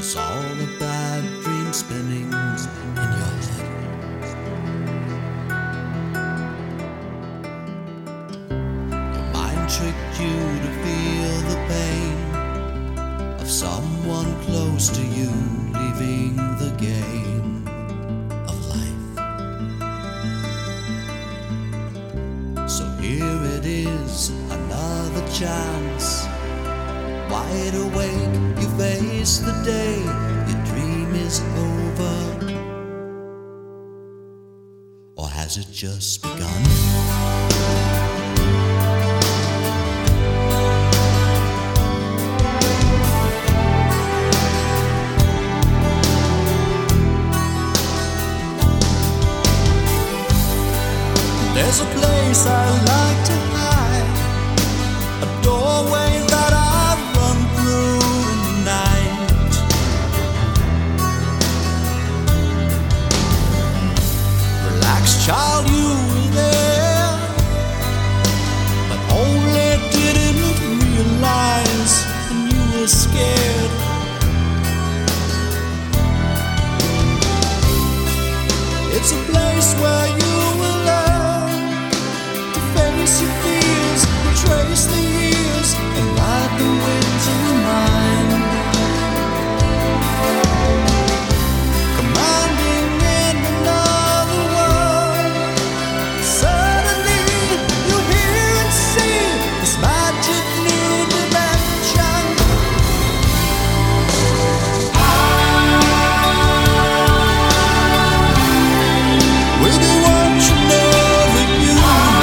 It's all a bad dream spinning in your head. Your mind tricked you to feel the pain of someone close to you leaving the game of life. So here it is, another chance. Wide awake, you face the day. Your dream is over, or has it just begun? There's a place I like to hide, a doorway that I run through in the night. Relax, child, you were there, but only didn't realize when you were scared. It's a place where you will learn to face your fears, trace the years, and ride the winds of your mind. Commanding in another world, suddenly you hear and see this magic new dimension. We'll be watching over you.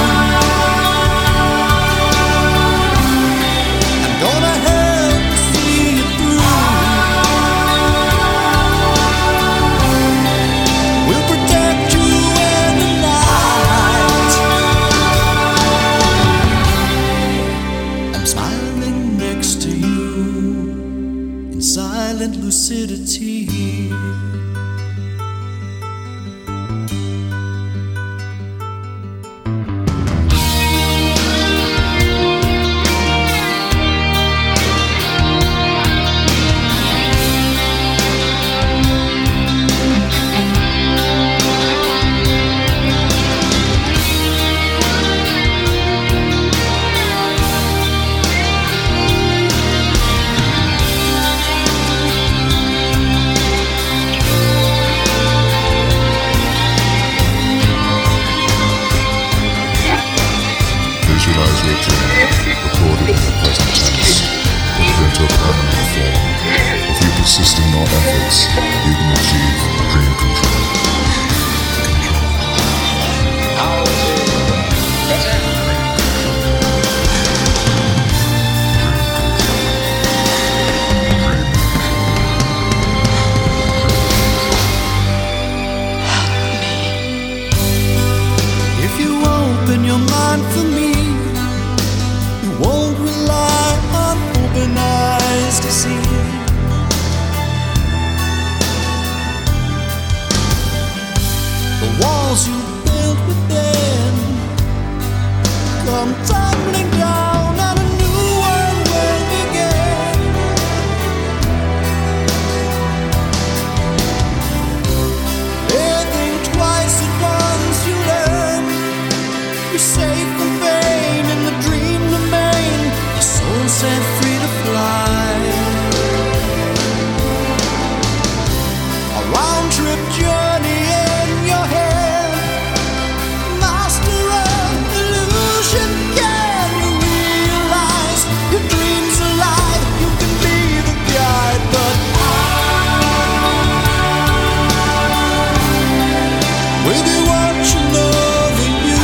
Gonna help you see it through. We'll protect you in the night. I'm smiling next to you in silent lucidity. Visualize your dream, recorded in the present tense, put it into a permanent form. If you persist in your efforts, you can achieve dream control. If you open your mind for me, you won't rely on open eyes to see. The walls you built within come tumbling down, and a new world will begin. Living twice at once, you learn. You're safe from pain, and the dream remain. Your soul set free to fly. A round-trip journey in your head. Master of illusion, can you realize your dream's alive? You can be the guide, but we'll be watching over you.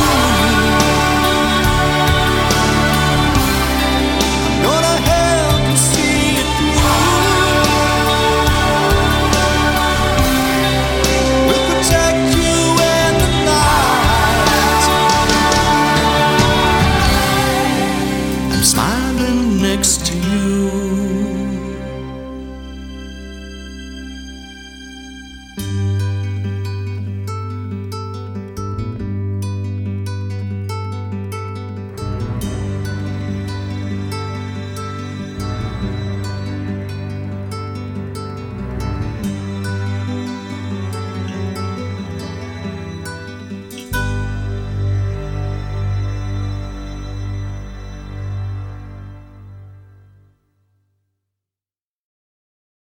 Gonna help you see it through. We'll protect you in the night. I'm smiling next to you